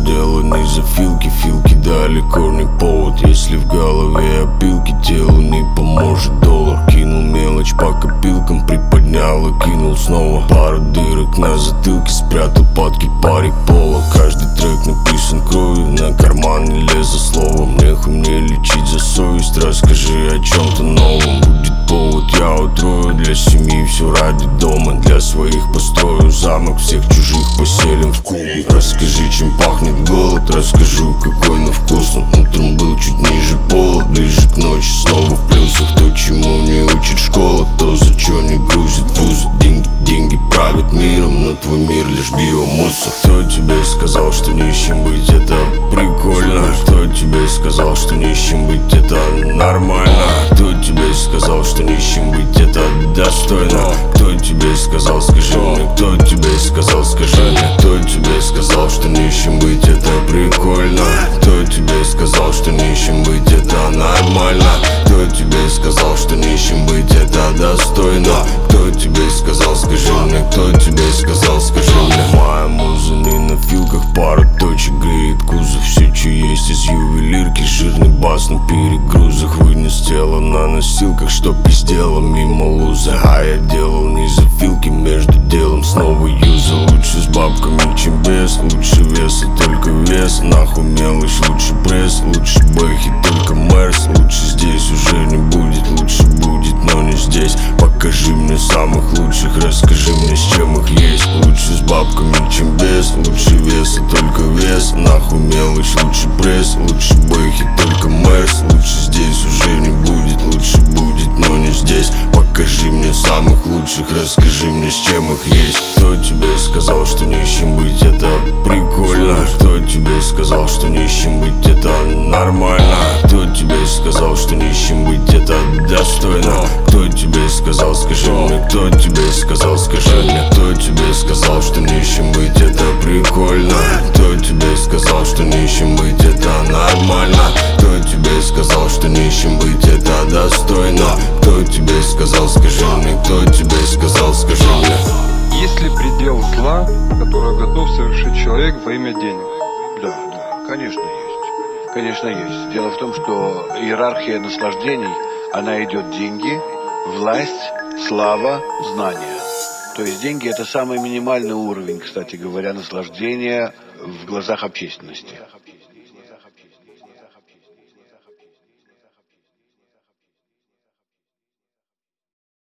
дело не за филки, филки далеко не повод. Если в голове опилки, телу не поможет доллар. Кинул мелочь по копилкам, приподнял и кинул снова. Пару дырок на затылке, спрятал под кипарик пола. Каждый трек написан кровью, на карман не леза словом. Нехуй мне лечить за совесть, расскажи о чем-то новом. Будет повод, я утрою для семьи, все ради дома. Для своих построю замок, всех чужих поселим в клубе. Расскажи, чем пахнет голод, расскажу, какой на вкусном. Утром был чуть ниже пола, ближе к ночи снова в плюсах. То, чему не учит школа, то, за чё не грузит вузы. Деньги, деньги правят миром, но твой мир лишь биомусор. Кто тебе сказал, что нищим быть это прикольно? Кто тебе сказал, что нищим быть это нормально? Кто тебе сказал, что нищим быть это достойно? Кто тебе сказал, скажи мне, кто тебе сказал, скажи мне? Кто тебе сказал, что нищим быть это прикольно? Кто тебе сказал, что нищим быть это нормально? Кто тебе сказал, что нищим быть это достойно? Кто тебе сказал, скажи мне, кто тебе сказал, скажи мне? Моя муза не на филках, пара точек греет кузов. Все, что есть из ювелирки, жирный бас на перегрузах. Вынес тело на носилках, что пиздела мимо луза. А я делал не за филки, между делом снова юза. Лучше с бабками, чем без, лучше веса, только вес. Нахуй мелочь, лучше пресс, лучше бэхи, только мэрс. Лучше здесь уже не будет, лучше будет, но не здесь. Покажи мне самых лучших, расскажи мне, с чем их есть. Лучше с бабками, чем без, лучше веса, только вес. Нахуй мелочь, лучше пресс, лучше бэхи, только мэрс. Лучше здесь уже не будет, лучше будет, но не здесь. Покажи мне самых лучших, расскажи мне, с чем их есть. Кто тебе сказал, что нищим быть это прикольно? Кто тебе сказал, что нищим быть это нормально? Кто тебе сказал, что нищим быть это достойно? Кто тебе сказал, скажи мне, кто тебе сказал, скажи мне? Кто тебе сказал, что нищим быть это прикольно? Кто тебе сказал, что нищим быть это нормально? Кто тебе сказал, что нищим быть это достойно? Кто тебе сказал, скажи мне, кто тебе сказал, скажи мне? Есть ли предел зла, который готов совершить человек во имя денег? Да, конечно есть. Конечно есть. Дело в том, что иерархия наслаждений, она идет деньги, власть, слава, знания. То есть деньги — это самый минимальный уровень, кстати говоря, наслаждения в глазах общественности.